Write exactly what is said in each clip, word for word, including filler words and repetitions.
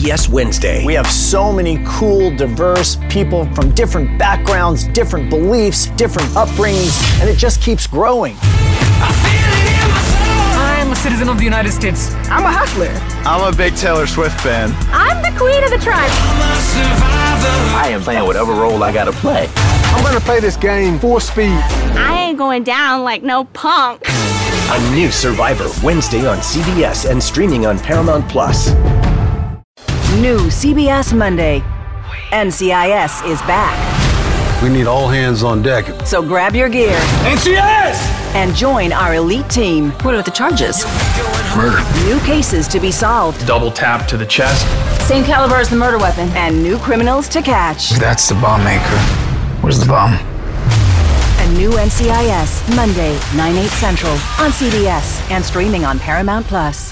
B S Wednesday. We have so many cool, diverse people from different backgrounds, different beliefs, different upbringings, and it just keeps growing. I'm a citizen of the United States. I'm a hustler. I'm a big Taylor Swift fan. I'm the queen of the tribe. I am playing whatever role I gotta play. I'm gonna play this game full speed. I ain't going down like no punk. A new Survivor Wednesday on C B S and streaming on Paramount Plus. New C B S Monday. N C I S is back. We need all hands on deck. So grab your gear. N C I S! And join our elite team. What are the charges? Murder. New cases to be solved. Double tap to the chest. Same caliber as the murder weapon. And new criminals to catch. That's the bomb maker. Where's the bomb? A new N C I S, Monday, nine, eight Central, on C B S and streaming on Paramount Plus.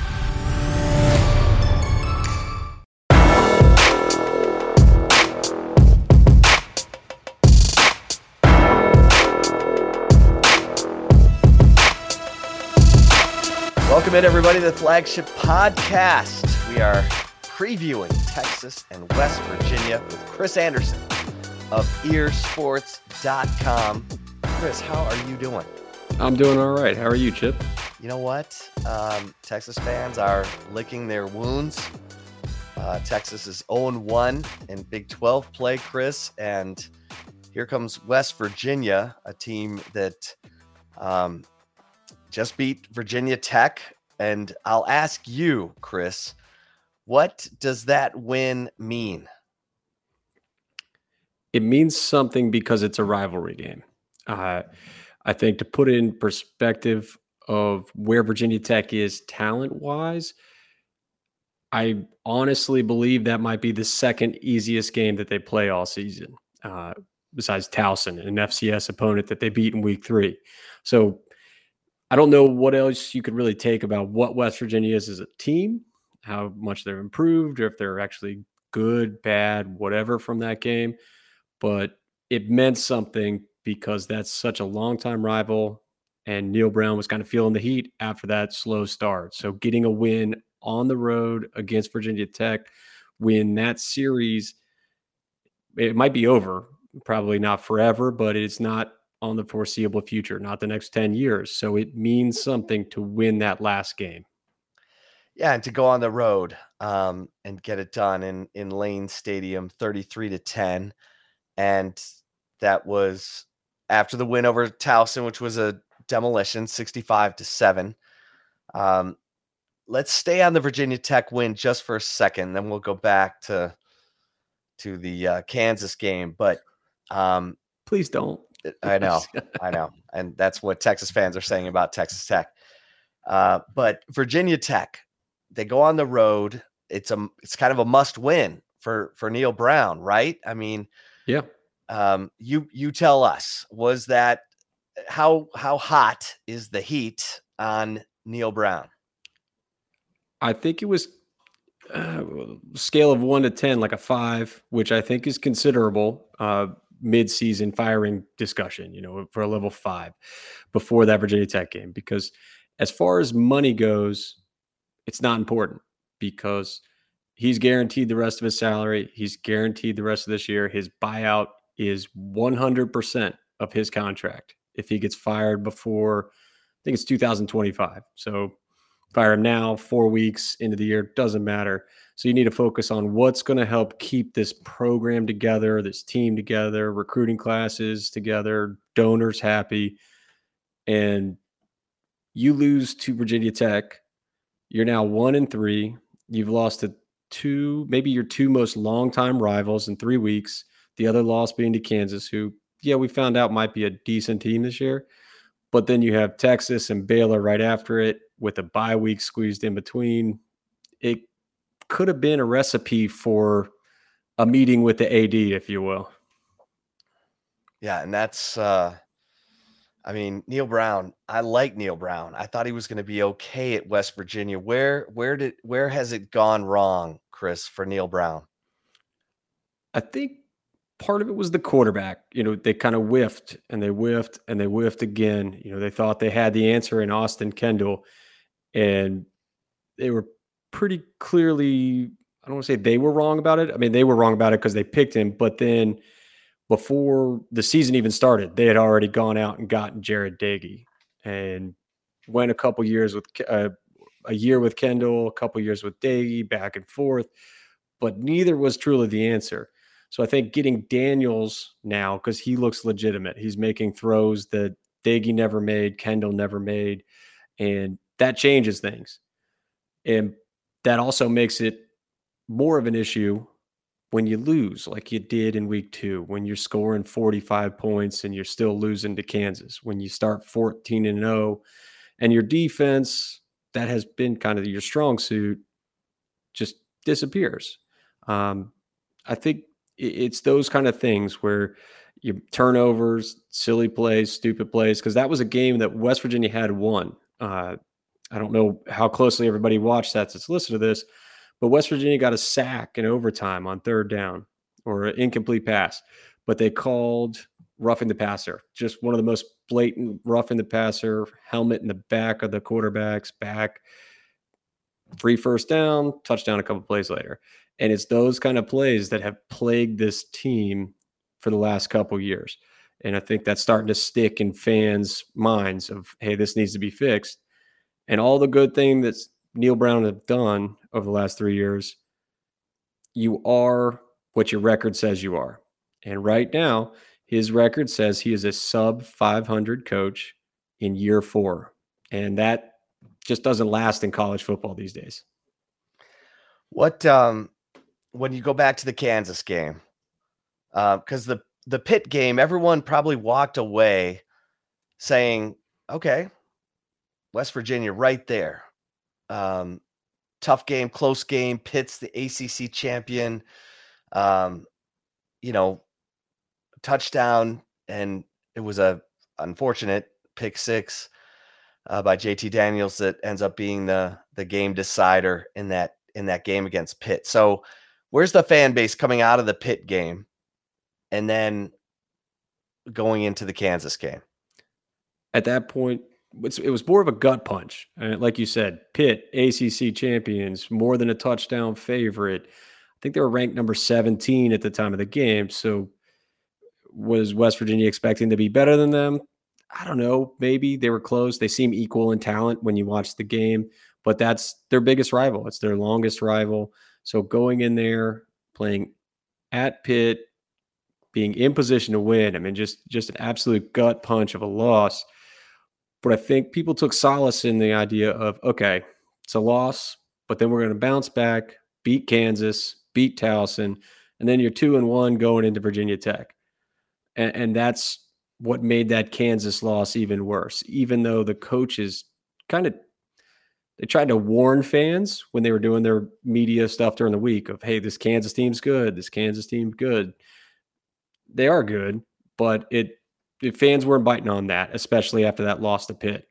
Welcome in, everybody, to the Flagship Podcast. We are previewing Texas and West Virginia with Chris Anderson of ear sports dot com. Chris, how are you doing? I'm doing all right. How are you, Chip? You know what? Um, Texas fans are licking their wounds. Uh, Texas is oh and one in Big twelve play, Chris. And here comes West Virginia, a team that um, just beat Virginia Tech. And I'll ask you, Chris, what does that win mean? It means something because it's a rivalry game. Uh, I think to put it in perspective of where Virginia Tech is talent-wise, I honestly believe that might be the second easiest game that they play all season, uh, besides Towson, an F C S opponent that they beat in week three. So I don't know what else you could really take about what West Virginia is as a team, how much they're improved, or if they're actually good, bad, whatever from that game. But it meant something because that's such a longtime rival, and Neal Brown was kind of feeling the heat after that slow start. So getting a win on the road against Virginia Tech, win that series, it might be over, probably not forever, but it's not on the foreseeable future, not the next ten years. So it means something to win that last game. Yeah, and to go on the road um, and get it done in, in Lane Stadium, thirty-three to ten. And that was after the win over Towson, which was a demolition, sixty-five to seven. Um, let's stay on the Virginia Tech win just for a second, then we'll go back to to the uh, Kansas game. But um, please don't. I know, I know. And that's what Texas fans are saying about Texas Tech. Uh, but Virginia Tech, they go on the road. It's a, it's kind of a must win for, for Neal Brown, right? I mean, yeah. Um, you, you tell us, was that how, how hot is the heat on Neal Brown? I think it was uh, scale of one to ten, like a five, which I think is considerable. Uh, mid-season firing discussion, you know, for a level five before that Virginia Tech game. Because as far as money goes, it's not important because he's guaranteed the rest of his salary. He's guaranteed the rest of this year. His buyout is one hundred percent of his contract if he gets fired before, I think it's two thousand twenty-five. So fire him now, four weeks into the year, doesn't matter. So you need to focus on what's going to help keep this program together, this team together, recruiting classes together, donors happy. And you lose to Virginia Tech. You're now one and three. You've lost to two, maybe your two most longtime rivals in three weeks. The other loss being to Kansas, who, yeah, we found out might be a decent team this year. But then you have Texas and Baylor right after it with a bye week squeezed in between. It could have been a recipe for a meeting with the A D, if you will. Yeah, and that's, uh, I mean, Neal Brown. I like Neal Brown. I thought he was going to be okay at West Virginia. Where, where did, where has it gone wrong, Chris, for Neal Brown? I think part of it was the quarterback. You know, they kind of whiffed and they whiffed and they whiffed again. You know, they thought they had the answer in Austin Kendall, and they were pretty clearly I don't want to say they were wrong about it. I mean, they were wrong about it because they picked him, but then before the season even started, they had already gone out and gotten Jared Dagey and went a couple years with uh, a year with Kendall, a couple years with Dagey, back and forth, but neither was truly the answer. So I think getting Daniels now, because he looks legitimate, he's making throws that Dagey never made, Kendall never made, and that changes things. And that also makes it more of an issue when you lose like you did in week two, when you're scoring forty-five points and you're still losing to Kansas, when you start fourteen and oh and your defense that has been kind of your strong suit just disappears. Um, I think it's those kind of things where you turnovers, silly plays, stupid plays, because that was a game that West Virginia had won. Uh, I don't know how closely everybody watched that that's listened to this, but West Virginia got a sack in overtime on third down or an incomplete pass, but they called roughing the passer, just one of the most blatant roughing the passer, helmet in the back of the quarterback's back, free first down, touchdown a couple plays later. And it's those kind of plays that have plagued this team for the last couple years. And I think that's starting to stick in fans' minds of, hey, this needs to be fixed. And all the good thing that Neil Brown have done over the last three years, you are what your record says you are. And right now, his record says he is a sub five hundred coach in year four. And that just doesn't last in college football these days. What, um, when you go back to the Kansas game, because uh, the, the Pitt game, everyone probably walked away saying, okay, West Virginia right there. Um, tough game, close game. Pitt's the A C C champion. Um, you know, touchdown, and it was a unfortunate pick six uh, by J T Daniels that ends up being the the game decider in that in that game against Pitt. So, where's the fan base coming out of the Pitt game, and then going into the Kansas game? At that point, it was more of a gut punch. And like you said, Pitt, A C C champions, more than a touchdown favorite. I think they were ranked number seventeen at the time of the game. So was West Virginia expecting to be better than them? I don't know. Maybe they were close. They seem equal in talent when you watch the game, but that's their biggest rival. It's their longest rival. So going in there, playing at Pitt, being in position to win, I mean, just, just an absolute gut punch of a loss. But I think people took solace in the idea of, okay, it's a loss, but then we're going to bounce back, beat Kansas, beat Towson, and then you're two and one going into Virginia Tech. And, and that's what made that Kansas loss even worse, even though the coaches kind of, they tried to warn fans when they were doing their media stuff during the week of, hey, this Kansas team's good, this Kansas team's good. They are good, but it, the fans weren't biting on that, especially after that loss to Pitt.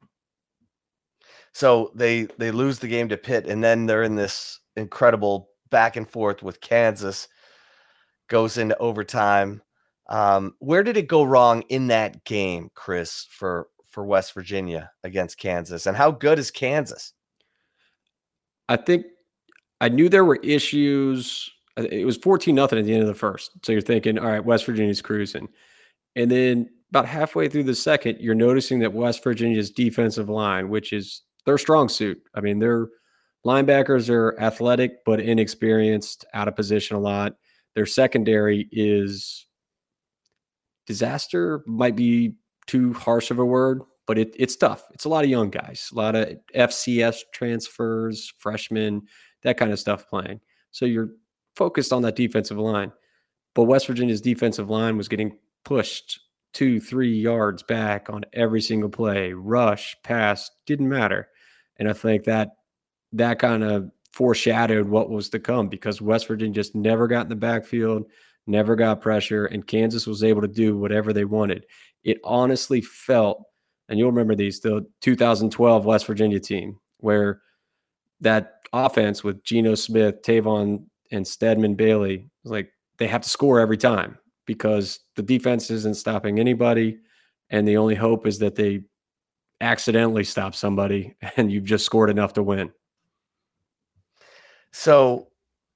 So they they lose the game to Pitt, and then they're in this incredible back and forth with Kansas, goes into overtime. Um, where did it go wrong in that game, Chris, for, for West Virginia against Kansas? And how good is Kansas? I think I knew there were issues. It was fourteen nothing at the end of the first. So you're thinking, all right, West Virginia's cruising. And then about halfway through the second, you're noticing that West Virginia's defensive line, which is their strong suit. I mean, their linebackers are athletic, but inexperienced, out of position a lot. Their secondary is disaster, might be too harsh of a word, but it, it's tough. It's a lot of young guys, a lot of F C S transfers, freshmen, that kind of stuff playing. So you're focused on that defensive line. But West Virginia's defensive line was getting pushed two, three yards back on every single play, rush, pass, didn't matter. And I think that that kind of foreshadowed what was to come, because West Virginia just never got in the backfield, never got pressure, and Kansas was able to do whatever they wanted. It honestly felt, and you'll remember these, the two thousand twelve West Virginia team, where that offense with Geno Smith, Tavon, and Stedman Bailey, was like they have to score every time, because the defense isn't stopping anybody, and the only hope is that they accidentally stop somebody, and you've just scored enough to win. So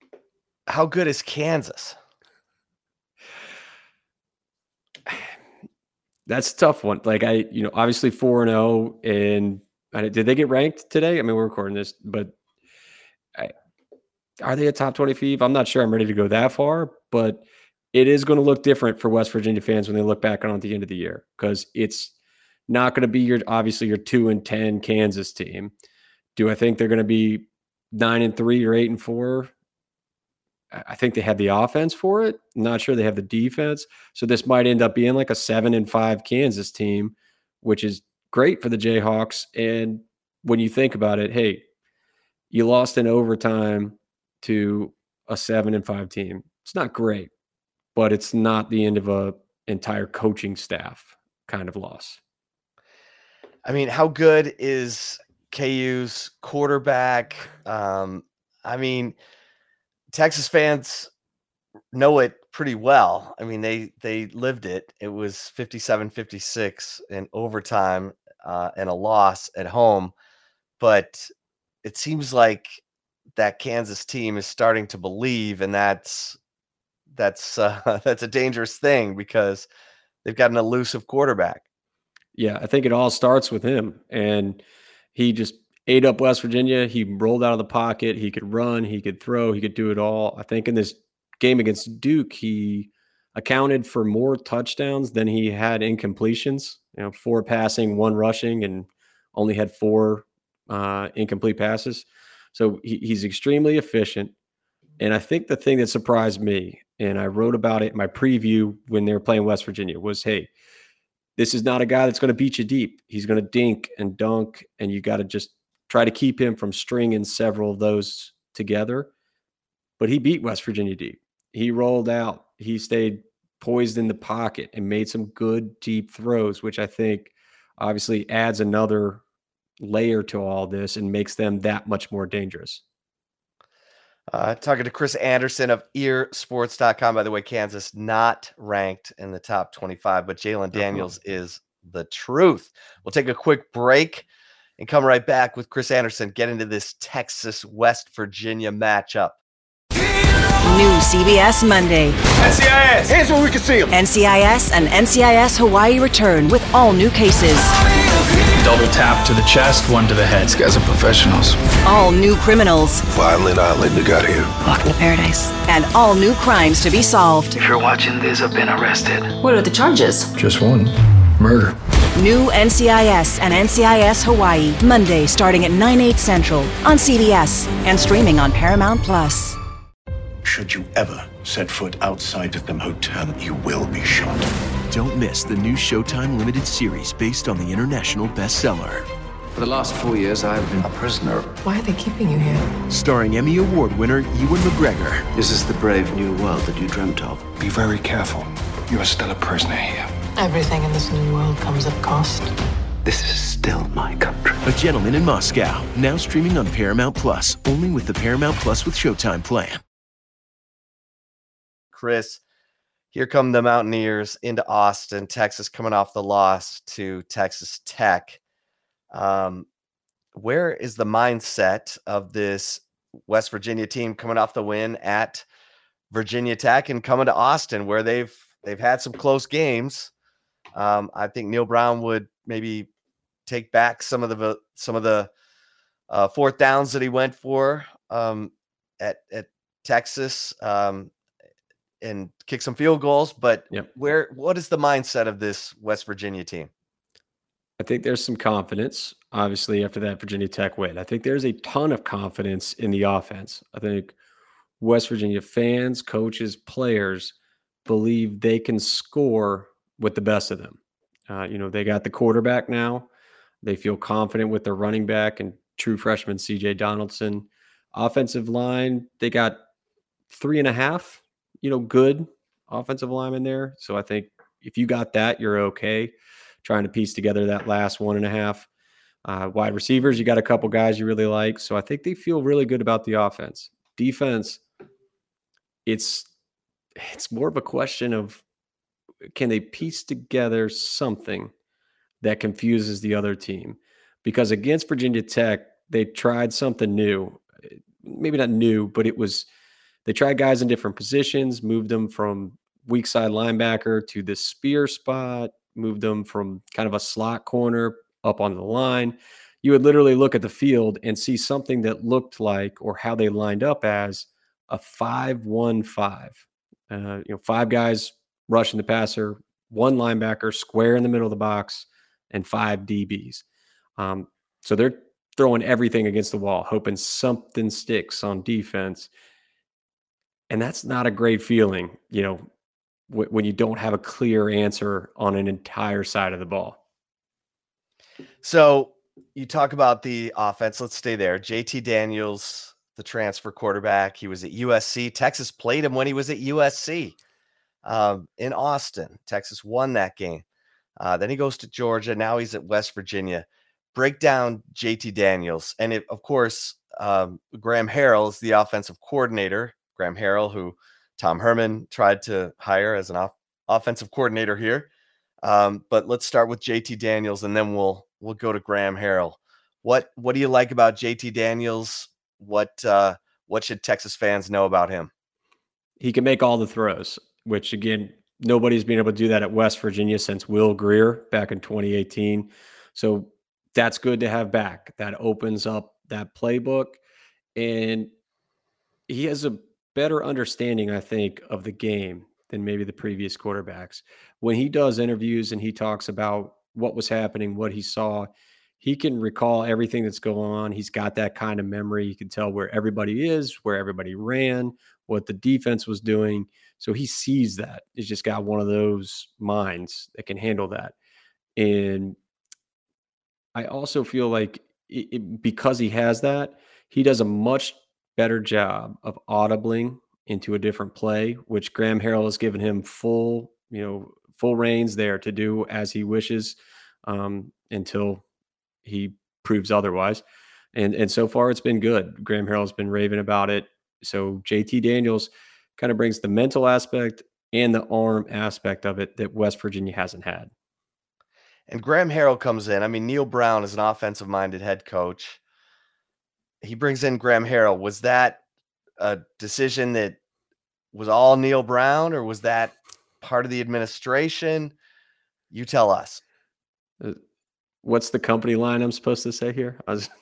how good is Kansas? That's a tough one. Like I, you know, obviously four and zero, and did they get ranked today? I mean, we're recording this, but I, are they a top twenty F I V? I'm not sure. I'm ready to go that far, but it is going to look different for West Virginia fans when they look back on it at the end of the year, because it's not going to be your obviously your two and ten Kansas team. Do I think they're going to be nine and three or eight and four? I think they have the offense for it. I'm not sure they have the defense. So this might end up being like a seven and five Kansas team, which is great for the Jayhawks. And when you think about it, hey, you lost in overtime to a seven and five team. It's not great, but it's not the end of a entire coaching staff kind of loss. I mean, how good is K U's quarterback? Um, I mean, Texas fans know it pretty well. I mean, they they lived it. It was fifty-seven fifty-six in overtime uh, and a loss at home. But it seems like that Kansas team is starting to believe, and that's that's uh, that's a dangerous thing because they've got an elusive quarterback. Yeah, I think it all starts with him, and he just ate up West Virginia. He rolled out of the pocket. He could run. He could throw. He could do it all. I think in this game against Duke, he accounted for more touchdowns than he had incompletions. You know, four passing, one rushing, and only had four uh, incomplete passes. So he, he's extremely efficient. And I think the thing that surprised me, and I wrote about it in my preview when they were playing West Virginia, was, hey, this is not a guy that's going to beat you deep. He's going to dink and dunk, and you got to just try to keep him from stringing several of those together. But he beat West Virginia deep. He rolled out. He stayed poised in the pocket and made some good deep throws, which I think obviously adds another layer to all this and makes them that much more dangerous. Uh, talking to Chris Anderson of ear sports dot com. By the way, Kansas not ranked in the top twenty-five, but Jalen Daniels uh-huh. is the truth. We'll take a quick break and come right back with Chris Anderson, get into this Texas-West Virginia matchup. New C B S Monday. N C I S. Hands where we can see them. N C I S and N C I S Hawaii return with all new cases. Double tap to the chest, one to the head. These guys are professionals. All new criminals. Violent island you got here. Welcome to paradise. And all new crimes to be solved. If you're watching this, I've been arrested. What are the charges? Just one. Murder. New N C I S and N C I S Hawaii, Monday starting at nine, eight Central on C B S and streaming on Paramount Plus. Should you ever set foot outside of them hotel, you will be shot. Don't miss the new Showtime limited series based on the international bestseller. For the last four years, I've been a prisoner. Why are they keeping you here? Starring Emmy Award winner Ewan McGregor. This is the brave new world that you dreamt of. Be very careful. You are still a prisoner here. Everything in this new world comes at cost. This is still my country. A Gentleman in Moscow, now streaming on Paramount Plus, only with the Paramount Plus with Showtime plan. Chris, here come the Mountaineers into Austin, Texas, coming off the loss to Texas Tech. Um, where is the mindset of this West Virginia team coming off the win at Virginia Tech and coming to Austin, where they've they've had some close games? Um, I think Neil Brown would maybe take back some of the some of the uh, fourth downs that he went for um, at at Texas. Um, and kick some field goals, but yep. where, what is the mindset of this West Virginia team? I think there's some confidence, obviously, after that Virginia Tech win. I think there's a ton of confidence in the offense. I think West Virginia fans, coaches, players believe they can score with the best of them. Uh, you know, they got the quarterback now. They feel confident with their running back and true freshman C J Donaldson. Offensive line, they got three and a half you know, good offensive lineman there. So I think if you got that, you're okay. Trying to piece together that last one and a half. Uh, wide receivers, you got a couple guys you really like. So I think they feel really good about the offense. Defense, it's it's more of a question of, can they piece together something that confuses the other team? Because against Virginia Tech, they tried something new. Maybe not new, but it was they tried guys in different positions, moved them from weak side linebacker to the spear spot, moved them from kind of a slot corner up on the line. You would literally look at the field and see something that looked like, or how they lined up as, a five one five. Uh, you know, five guys rushing the passer, one linebacker square in the middle of the box, and five D Bs. Um, so they're throwing everything against the wall, hoping something sticks on defense. And that's not a great feeling, you know, w- when you don't have a clear answer on an entire side of the ball. So you talk about the offense. Let's stay there. J T Daniels, the transfer quarterback. He was at U S C. Texas played him when he was at U S C um, in Austin. Texas won that game. Uh, then he goes to Georgia. Now he's at West Virginia. Break down J T Daniels. And it, of course, um, Graham Harrell is the offensive coordinator. Graham Harrell, who Tom Herman tried to hire as an off- offensive coordinator here. Um, but let's start with J T Daniels, and then we'll we'll go to Graham Harrell. What what do you like about J T Daniels? What uh, what should Texas fans know about him? He can make all the throws, which, again, nobody's been able to do that at West Virginia since Will Grier back in twenty eighteen. So that's good to have back. That opens up that playbook. And he has a better understanding, I think, of the game than maybe the previous quarterbacks. When he does interviews and he talks about what was happening, what he saw, he can recall everything that's going on. He's got that kind of memory. He can tell where everybody is, where everybody ran, what the defense was doing. So he sees that. He's just got one of those minds that can handle that. And I also feel like it, it, because he has that, he does a much better job of audibling into a different play, which Graham Harrell has given him full, you know, full reins there to do as he wishes um, until he proves otherwise. And and so far it's been good. Graham Harrell's been raving about it. So J T Daniels kind of brings the mental aspect and the arm aspect of it that West Virginia hasn't had. And Graham Harrell comes in. I mean, Neil Brown is an offensive-minded head coach. He brings in Graham Harrell. Was that a decision that was all Neil Brown, or was that part of the administration? You tell us. Uh, what's the company line I'm supposed to say here? I was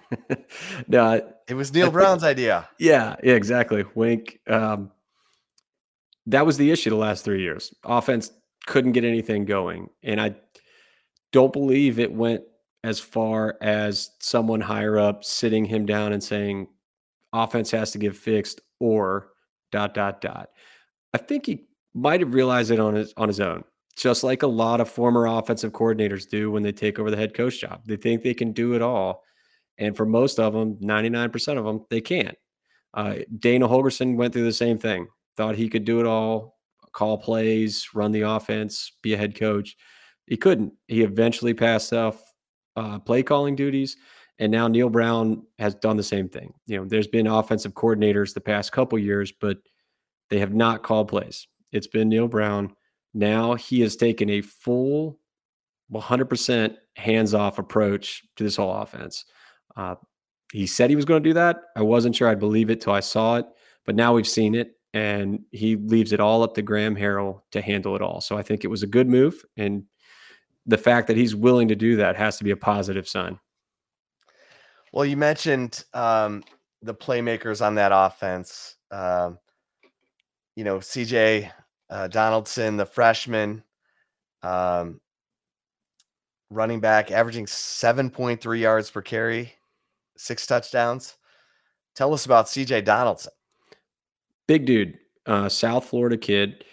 no, it was Neil Brown's idea. Yeah, yeah, exactly. Wink. Um, that was the issue the last three years. Offense couldn't get anything going. And I don't believe it went as far as someone higher up sitting him down and saying offense has to get fixed or dot, dot, dot. I think he might have realized it on his on his own, just like a lot of former offensive coordinators do when they take over the head coach job. They think they can do it all. And for most of them, ninety-nine percent of them, they can't. Uh, Dana Holgorsen went through the same thing, thought he could do it all, call plays, run the offense, be a head coach. He couldn't. He eventually passed off uh, play calling duties. And now Neil Brown has done the same thing. You know, there's been offensive coordinators the past couple years, but they have not called plays. It's been Neil Brown. Now he has taken a full one hundred percent hands-off approach to this whole offense. Uh, he said he was going to do that. I wasn't sure I'd believe it till I saw it, but now we've seen it, and he leaves it all up to Graham Harrell to handle it all. So I think it was a good move, and the fact that he's willing to do that has to be a positive sign. Well, you mentioned um, the playmakers on that offense. Um, you know, C J uh, Donaldson, the freshman, um, running back, averaging seven point three yards per carry, six touchdowns. Tell us about C J Donaldson. Big dude, uh, South Florida kid.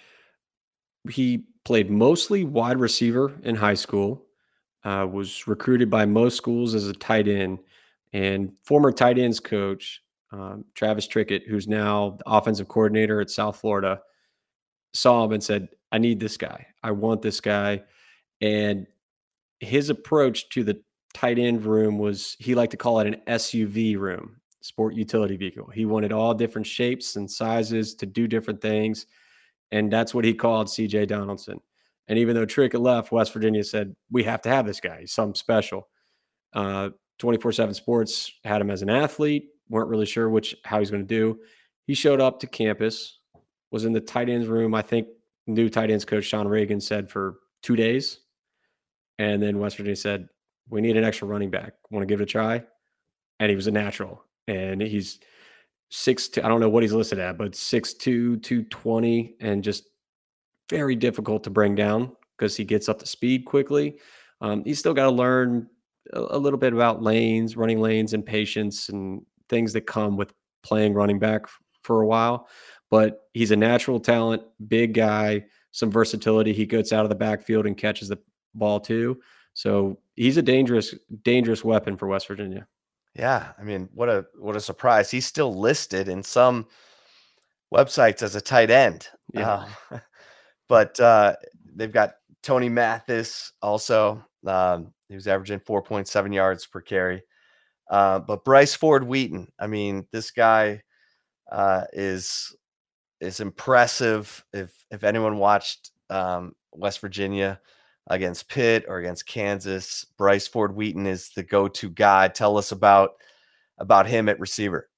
He played mostly wide receiver in high school, uh, was recruited by most schools as a tight end. And former tight ends coach, um, Travis Trickett, who's now the offensive coordinator at South Florida, saw him and said, I need this guy. I want this guy. And his approach to the tight end room was, he liked to call it an S U V room, sport utility vehicle. He wanted all different shapes and sizes to do different things. And that's what he called C J Donaldson. And even though Trickett left, West Virginia said, we have to have this guy. He's something special. Uh, twenty-four seven Sports had him as an athlete, weren't really sure which how he's going to do. He showed up to campus, was in the tight ends room. I think new tight ends coach Sean Reagan said for two days. And then West Virginia said, we need an extra running back. Want to give it a try? And he was a natural. And he's six two, I don't know what he's listed at, but six two, two twenty, and just very difficult to bring down because he gets up to speed quickly. Um, he's still got to learn a, a little bit about lanes, running lanes, and patience and things that come with playing running back f- for a while. But he's a natural talent, big guy, some versatility. He gets out of the backfield and catches the ball too. So he's a dangerous, dangerous weapon for West Virginia. Yeah, I mean, what a what a surprise. He's still listed in some websites as a tight end. Yeah. Uh, but uh, they've got Tony Mathis also. Um, he was averaging four point seven yards per carry. Uh, but Bryce Ford Wheaton, I mean, this guy uh, is is impressive. If if anyone watched um, West Virginia against Pitt or against Kansas, Bryce Ford Wheaton is the go-to guy. Tell us about about him at receiver.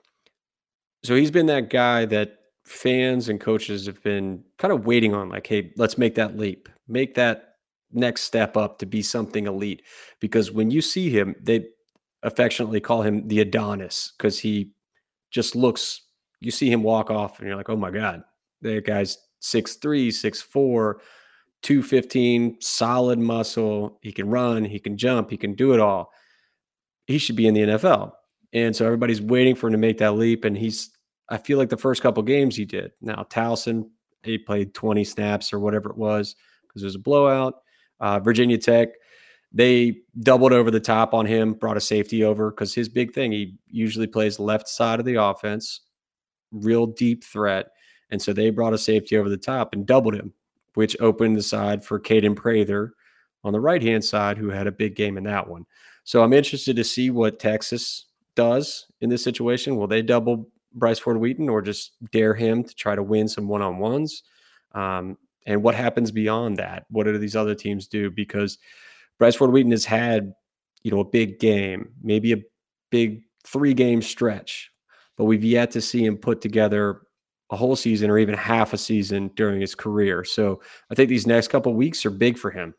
So he's been that guy that fans and coaches have been kind of waiting on, like, hey, let's make that leap, make that next step up to be something elite. Because when you see him, they affectionately call him the Adonis because he just looks, you see him walk off and you're like, oh my God, that guy's six three, six four, two fifteen, solid muscle. He can run, he can jump, he can do it all. He should be in the N F L. And so everybody's waiting for him to make that leap. And he's, I feel like the first couple games he did. Now, Towson, he played twenty snaps or whatever it was because it was a blowout. Uh, Virginia Tech, they doubled over the top on him, brought a safety over because his big thing, he usually plays left side of the offense, real deep threat. And so they brought a safety over the top and doubled him, which opened the side for Caden Prather on the right-hand side, who had a big game in that one. So I'm interested to see what Texas does in this situation. Will they double Bryce Ford Wheaton or just dare him to try to win some one-on-ones? Um, and what happens beyond that? What do these other teams do? Because Bryce Ford Wheaton has had, you know, a big game, maybe a big three-game stretch, but we've yet to see him put together a whole season or even half a season during his career. So I think these next couple of weeks are big for him.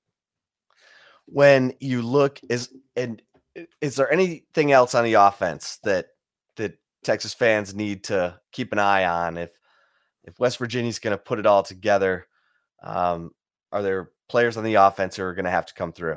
When you look, is and is there anything else on the offense that that Texas fans need to keep an eye on? If if West Virginia's going to put it all together, um, are there players on the offense who are going to have to come through?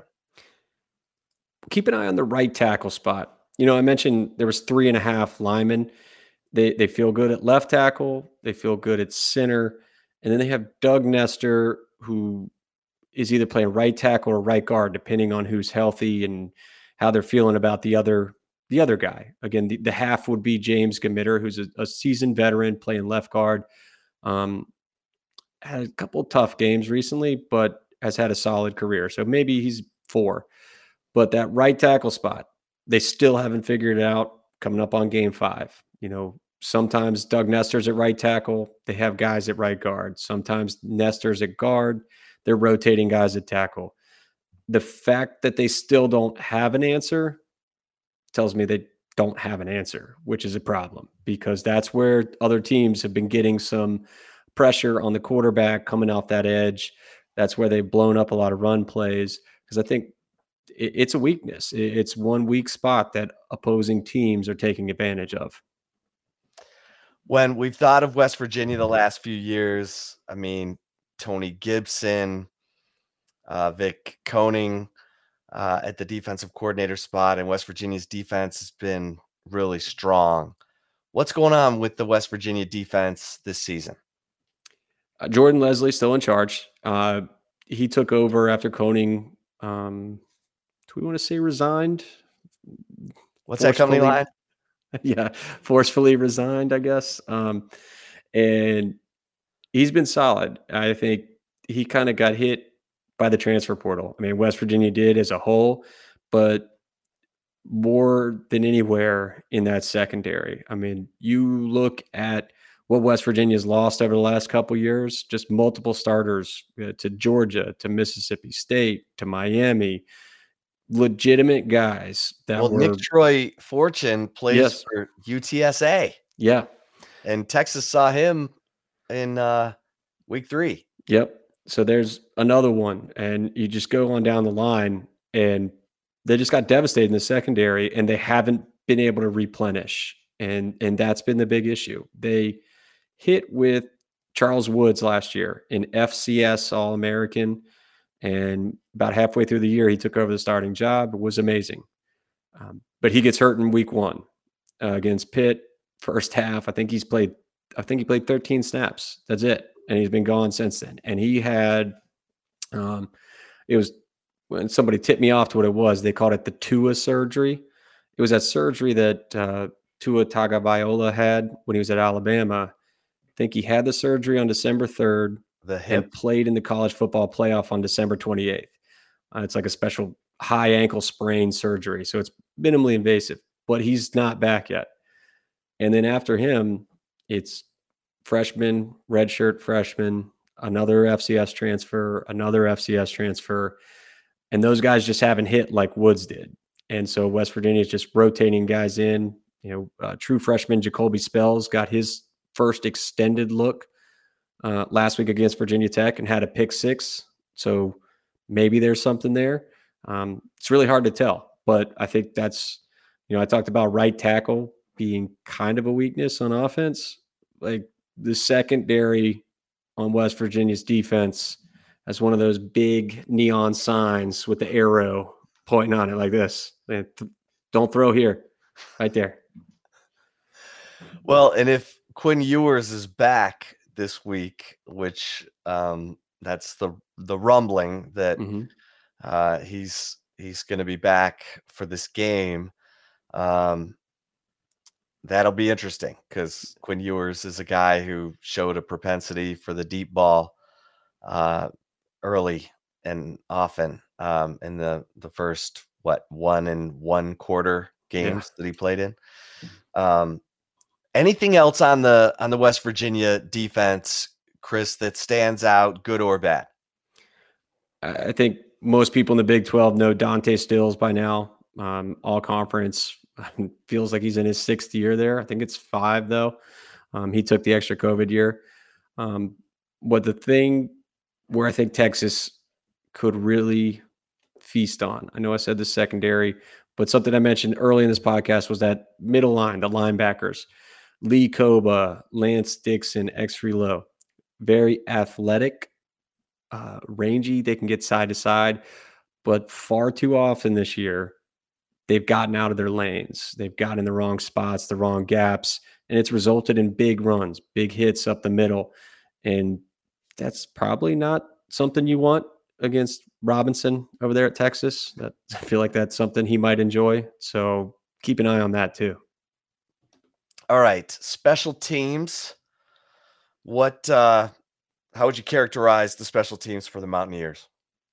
Keep an eye on the right tackle spot. You know, I mentioned there was three and a half linemen. They they feel good at left tackle. They feel good at center. And then they have Doug Nestor, who is either playing right tackle or right guard, depending on who's healthy and how they're feeling about the other the other guy. Again, the, the half would be James Gamitter, who's a, a seasoned veteran playing left guard. Um, had a couple of tough games recently, but has had a solid career. So maybe he's four. But that right tackle spot, they still haven't figured it out coming up on game five. You know, sometimes Doug Nestor's at right tackle. They have guys at right guard. Sometimes Nestor's at guard. They're rotating guys at tackle. The fact that they still don't have an answer tells me they don't have an answer, which is a problem because that's where other teams have been getting some pressure on the quarterback coming off that edge. That's where they've blown up a lot of run plays because I think it, it's a weakness. It, it's one weak spot that opposing teams are taking advantage of. When we've thought of West Virginia the last few years, I mean, Tony Gibson, uh, Vic Koenig uh, at the defensive coordinator spot, and West Virginia's defense has been really strong. What's going on with the West Virginia defense this season? Uh, Jordan Leslie still in charge. Uh, he took over after Koenig. Um, do we want to say resigned? What's that company line? Yeah, forcefully resigned, I guess. Um, and he's been solid. I think he kind of got hit by the transfer portal. I mean, West Virginia did as a whole, but more than anywhere in that secondary. I mean, you look at what West Virginia's lost over the last couple of years, just multiple starters uh, to Georgia, to Mississippi State, to Miami, legitimate guys that well, were. Nick Troy Fortune plays Yes. for U T S A. Yeah. and Texas saw him in uh, week three. Yep. So there's another one, and you just go on down the line, and they just got devastated in the secondary, and they haven't been able to replenish, and and that's been the big issue. They hit with Charles Woods last year, an F C S All-American, and about halfway through the year, he took over the starting job. It was amazing, um, but he gets hurt in week one uh, against Pitt. First half, I think he's played. I think he played thirteen snaps. That's it. And he's been gone since then. And he had, um, it was when somebody tipped me off to what it was, they called it the Tua surgery. It was that surgery that uh, Tua Tagovailoa had when he was at Alabama. I think he had the surgery on December third the hip. and played in the college football playoff on December twenty-eighth. Uh, it's like a special high ankle sprain surgery. So it's minimally invasive, but he's not back yet. And then after him, it's freshman, redshirt freshman, another F C S transfer, another F C S transfer. And those guys just haven't hit like Woods did. And so West Virginia is just rotating guys in. You know, uh, true freshman Jacoby Spells got his first extended look uh, last week against Virginia Tech and had a pick six. So maybe there's something there. Um, it's really hard to tell. But I think that's, you know, I talked about right tackle being kind of a weakness on offense. Like, the secondary on West Virginia's defense as one of those big neon signs with the arrow pointing on it like this. Don't throw here, right there. Well, and if Quinn Ewers is back this week, which um, that's the the rumbling that mm-hmm. uh, he's he's going to be back for this game. Um, That'll be interesting because Quinn Ewers is a guy who showed a propensity for the deep ball uh, early and often um, in the, the first, what, one and one quarter games yeah. that he played in. Um, anything else on the on the West Virginia defense, Chris, that stands out, good or bad? I think most people in the Big twelve know Dante Stills by now, um, all conference. Feels like he's in his sixth year there. I think it's five, though. Um, he took the extra COVID year. Um, but the thing where I think Texas could really feast on, I know I said the secondary, but something I mentioned early in this podcast was that middle line, the linebackers, Lee Koba, Lance Dixon, X-Ray Low, very athletic, uh, rangy. They can get side to side, but far too often this year, they've gotten out of their lanes. They've gotten in the wrong spots, the wrong gaps, and it's resulted in big runs, big hits up the middle. And that's probably not something you want against Robinson over there at Texas. That, I feel like that's something he might enjoy. So keep an eye on that too. All right. Special teams. What, uh, how would you characterize the special teams for the Mountaineers?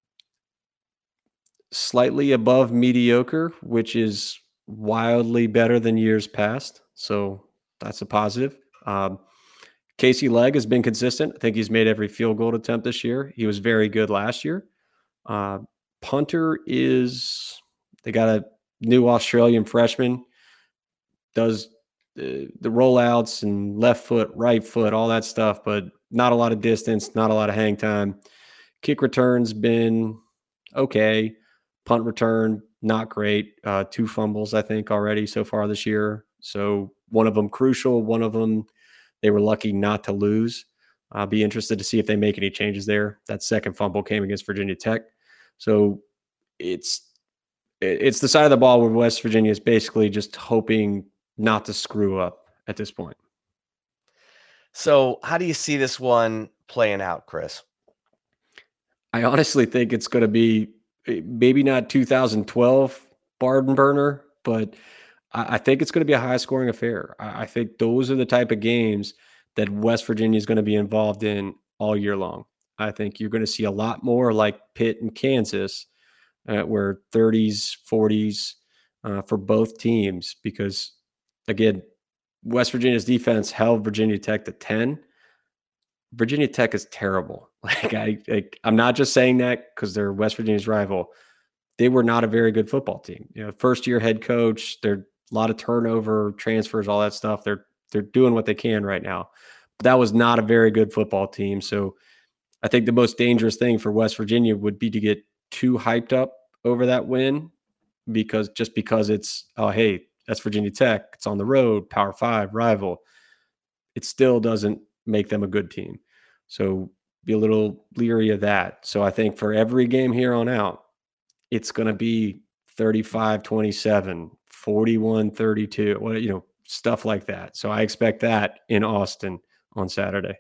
Slightly above mediocre, which is wildly better than years past. So that's a positive. Um, Casey Legg has been consistent. I think he's made every field goal attempt this year. He was very good last year. Uh, punter is, they got a new Australian freshman, does the, the rollouts and left foot, right foot, all that stuff, but not a lot of distance, not a lot of hang time. Kick return's been okay. Punt return, not great. Uh, two fumbles, I think, already so far this year. So one of them crucial, one of them they were lucky not to lose. I'll be interested to see if they make any changes there. That second fumble came against Virginia Tech. So it's it's the side of the ball where West Virginia is basically just hoping not to screw up at this point. So how do you see this one playing out, Chris? I honestly think it's going to be maybe not two thousand twelve barn burner, but I think it's going to be a high-scoring affair. I think those are the type of games that West Virginia is going to be involved in all year long. I think you're going to see a lot more like Pitt and Kansas, uh, where thirties, forties uh, for both teams, because, again, West Virginia's defense held Virginia Tech to ten. Virginia Tech is terrible. Like I, like, I'm not just saying that because they're West Virginia's rival. They were not a very good football team. You know, first-year head coach, they're a lot of turnover, transfers, all that stuff. They're they're doing what they can right now. But that was not a very good football team. So I think the most dangerous thing for West Virginia would be to get too hyped up over that win, because just because it's, oh, hey, that's Virginia Tech, it's on the road, Power Five rival, it still doesn't make them a good team. So be a little leery of that. So I think for every game here on out, it's going to be thirty-five twenty-seven, forty-one thirty-two, well, you know, stuff like that. So I expect that in Austin on Saturday.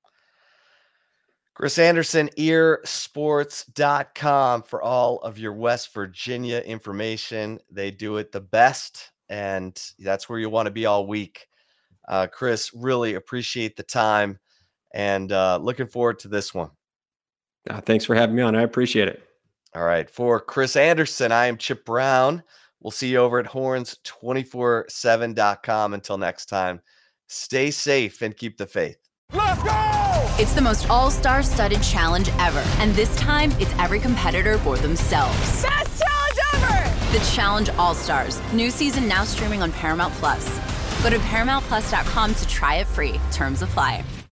Chris Anderson, ear sports dot com for all of your West Virginia information. They do it the best, and that's where you want to be all week. Uh, Chris, really appreciate the time, and uh, looking forward to this one. Uh, thanks for having me on. I appreciate it. All right. For Chris Anderson, I am Chip Brown. We'll see you over at horns two four seven dot com. Until next time, stay safe and keep the faith. Let's go! It's the most all-star studded challenge ever. And this time, it's every competitor for themselves. Best challenge ever! The Challenge All-Stars. New season now streaming on Paramount Plus. Go to paramount plus dot com to try it free. Terms apply.